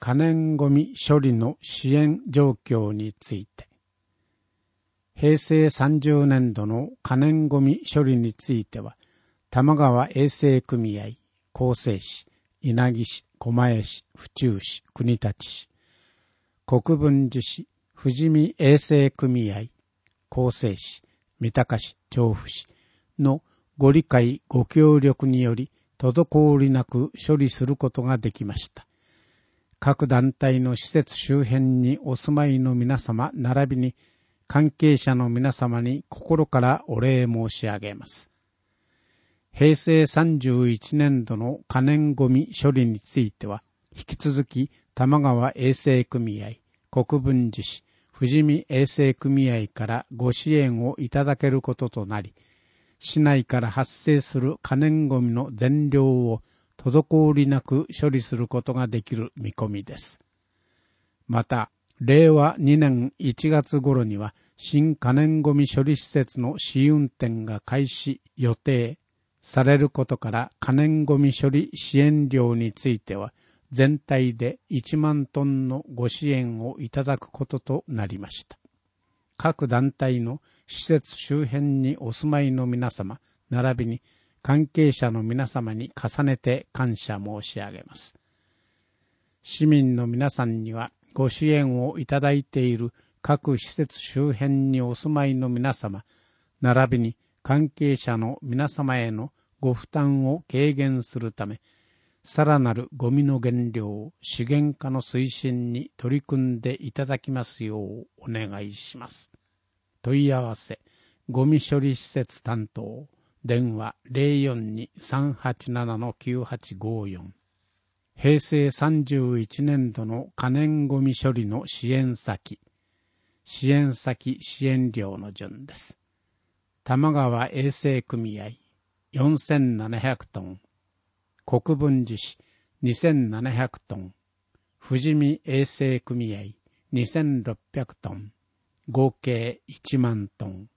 可燃ごみ処理の支援状況について、平成30年度の可燃ごみ処理については、玉川衛生組合、厚生市、稲城市、狛江市、府中市、国立市、国分寺市、富士見衛生組合、厚生市、三鷹市、調布市のご理解ご協力により、滞りなく処理することができました。各団体の施設周辺にお住まいの皆様並びに関係者の皆様に心からお礼申し上げます。平成31年度の可燃ごみ処理については、引き続き玉川衛生組合、国分寺市、富士見衛生組合からご支援をいただけることとなり、市内から発生する可燃ごみの全量を滞りなく処理することができる見込みです。また、令和2年1月頃には新可燃ごみ処理施設の試運転が開始予定されることから可燃ごみ処理支援量については全体で1万トンのご支援をいただくこととなりました。各団体の施設周辺にお住まいの皆様、並びに関係者の皆様に重ねて感謝申し上げます。市民の皆さんにはご支援をいただいている各施設周辺にお住まいの皆様、並びに関係者の皆様へのご負担を軽減するため、さらなるゴミの減量、資源化の推進に取り組んでいただきますようお願いします。問い合わせ、ゴミ処理施設担当、電話 042-387-9854。平成31年度の可燃ゴミ処理の支援先支援量の順です。玉川衛生組合4700トン、国分寺市2700トン、富士見衛生組合2600トン、合計1万トン。